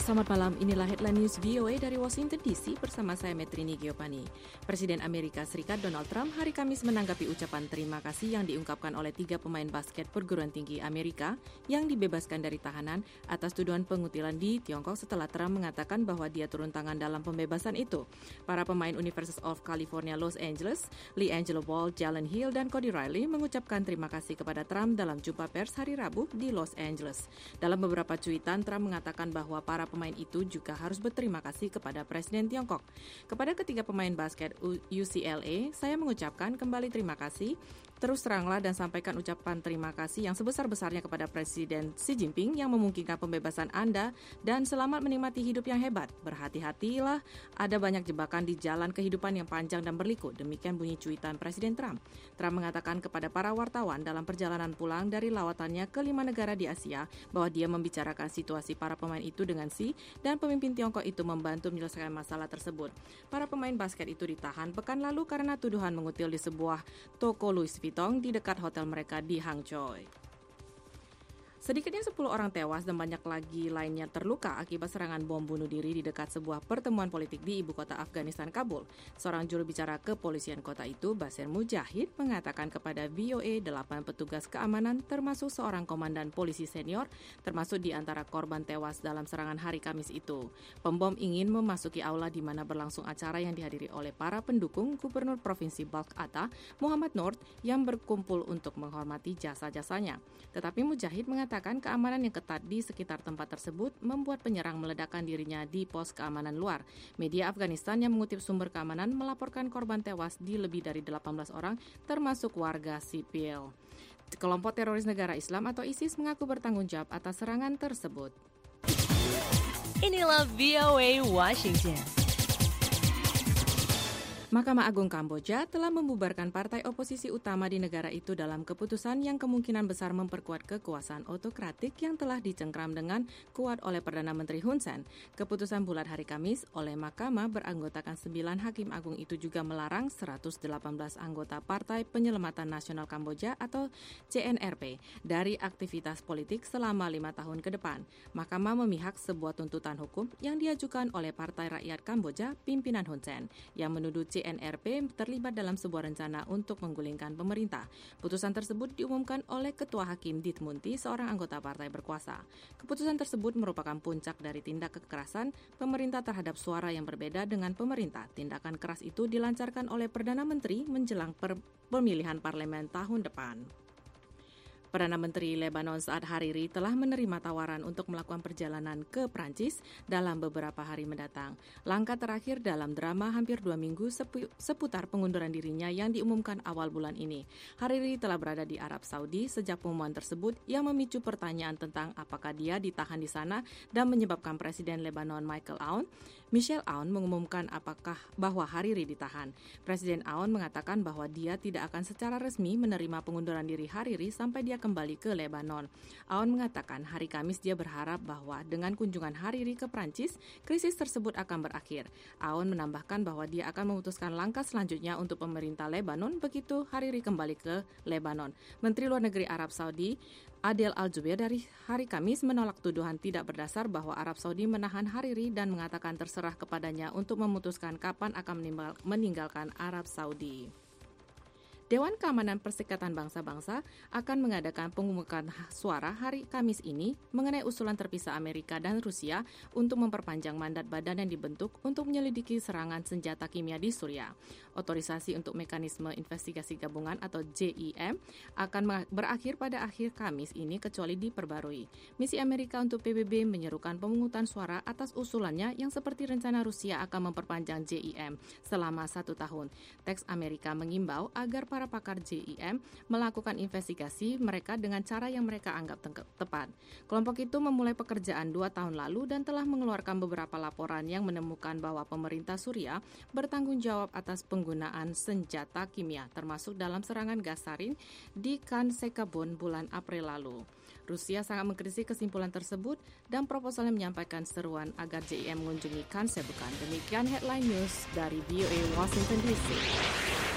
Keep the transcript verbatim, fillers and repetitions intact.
Selamat malam, inilah Headline News V O A dari Washington D C bersama saya Metrini Giopani. Presiden Amerika Serikat Donald Trump hari Kamis menanggapi ucapan terima kasih yang diungkapkan oleh tiga pemain basket perguruan tinggi Amerika yang dibebaskan dari tahanan atas tuduhan pengutilan di Tiongkok setelah Trump mengatakan bahwa dia turun tangan dalam pembebasan itu. Para pemain University of California Los Angeles, LiAngelo Ball, Jalen Hill, dan Cody Riley mengucapkan terima kasih kepada Trump dalam jumpa pers hari Rabu di Los Angeles. Dalam beberapa cuitan, Trump mengatakan bahwa para pemain itu juga harus berterima kasih kepada Presiden Tiongkok. Kepada ketiga pemain basket U C L A, saya mengucapkan kembali terima kasih. Terus teranglah dan sampaikan ucapan terima kasih yang sebesar-besarnya kepada Presiden Xi Jinping yang memungkinkan pembebasan Anda dan selamat menikmati hidup yang hebat. Berhati-hatilah, ada banyak jebakan di jalan kehidupan yang panjang dan berliku. Demikian bunyi cuitan Presiden Trump. Trump mengatakan kepada para wartawan dalam perjalanan pulang dari lawatannya ke lima negara di Asia bahwa dia membicarakan situasi para pemain itu dengan Xi dan pemimpin Tiongkok itu membantu menyelesaikan masalah tersebut. Para pemain basket itu ditahan pekan lalu karena tuduhan mengutil di sebuah toko Louis Vuitton di dekat hotel mereka di Hangzhou. Sedikitnya sepuluh orang tewas dan banyak lagi lainnya terluka akibat serangan bom bunuh diri di dekat sebuah pertemuan politik di ibu kota Afghanistan, Kabul. Seorang juru bicara kepolisian kota itu, Basir Mujahid, mengatakan kepada V O A delapan petugas keamanan termasuk seorang komandan polisi senior, termasuk di antara korban tewas dalam serangan hari Kamis itu. Pembom ingin memasuki aula di mana berlangsung acara yang dihadiri oleh para pendukung Gubernur Provinsi Balkh Ata, Muhammad Nur, yang berkumpul untuk menghormati jasa-jasanya. Tetapi Mujahid mengatakan keamanan yang ketat di sekitar tempat tersebut membuat penyerang meledakkan dirinya di pos keamanan luar. Media Afghanistan yang mengutip sumber keamanan melaporkan korban tewas di lebih dari delapan belas orang, termasuk warga sipil. Kelompok teroris negara Islam atau ISIS mengaku bertanggung jawab atas serangan tersebut. Inilah V O A Washington. Mahkamah Agung Kamboja telah membubarkan partai oposisi utama di negara itu dalam keputusan yang kemungkinan besar memperkuat kekuasaan otokratik yang telah dicengkram dengan kuat oleh Perdana Menteri Hun Sen. Keputusan bulat hari Kamis oleh Mahkamah beranggotakan sembilan hakim agung itu juga melarang seratus delapan belas anggota Partai Penyelamatan Nasional Kamboja atau C N R P dari aktivitas politik selama lima tahun ke depan. Mahkamah memihak sebuah tuntutan hukum yang diajukan oleh Partai Rakyat Kamboja pimpinan Hun Sen yang menuduh C N R P terlibat dalam sebuah rencana untuk menggulingkan pemerintah. Putusan tersebut diumumkan oleh Ketua Hakim Dit Munti, seorang anggota partai berkuasa. Keputusan tersebut merupakan puncak dari tindak kekerasan pemerintah terhadap suara yang berbeda dengan pemerintah. Tindakan keras itu dilancarkan oleh Perdana Menteri menjelang per- pemilihan parlemen tahun depan. Perdana Menteri Lebanon Saad Hariri telah menerima tawaran untuk melakukan perjalanan ke Prancis dalam beberapa hari mendatang. Langkah terakhir dalam drama hampir dua minggu sepu- seputar pengunduran dirinya yang diumumkan awal bulan ini. Hariri telah berada di Arab Saudi sejak pengumuman tersebut yang memicu pertanyaan tentang apakah dia ditahan di sana dan menyebabkan Presiden Lebanon Michael Aoun, Michel Aoun mengumumkan apakah bahwa Hariri ditahan. Presiden Aoun mengatakan bahwa dia tidak akan secara resmi menerima pengunduran diri Hariri sampai dia kembali ke Lebanon. Aoun mengatakan hari Kamis dia berharap bahwa dengan kunjungan Hariri ke Prancis, krisis tersebut akan berakhir. Aoun menambahkan bahwa dia akan memutuskan langkah selanjutnya untuk pemerintah Lebanon begitu Hariri kembali ke Lebanon. Menteri Luar Negeri Arab Saudi Adel Al-Jubeir dari hari Kamis menolak tuduhan tidak berdasar bahwa Arab Saudi menahan Hariri dan mengatakan terserah kepadanya untuk memutuskan kapan akan meninggalkan Arab Saudi. Dewan Keamanan Perserikatan Bangsa-Bangsa akan mengadakan pengumuman suara hari Kamis ini mengenai usulan terpisah Amerika dan Rusia untuk memperpanjang mandat badan yang dibentuk untuk menyelidiki serangan senjata kimia di Suriah. Otorisasi untuk Mekanisme Investigasi Gabungan atau J I M akan berakhir pada akhir Kamis ini kecuali diperbarui. Misi Amerika untuk P B B menyerukan pemungutan suara atas usulannya yang seperti rencana Rusia akan memperpanjang J I M selama satu tahun. Teks Amerika mengimbau agar para pakar J I M melakukan investigasi mereka dengan cara yang mereka anggap te- tepat. Kelompok itu memulai pekerjaan dua tahun lalu dan telah mengeluarkan beberapa laporan yang menemukan bahwa pemerintah Suriah bertanggung jawab atas penggunaan senjata kimia, termasuk dalam serangan gas sarin di Khan Sekabun bulan April lalu. Rusia sangat mengkritisi kesimpulan tersebut dan proposalnya menyampaikan seruan agar J I M mengunjungi Khan Sekabun. Demikian Headline News dari V O A Washington D C.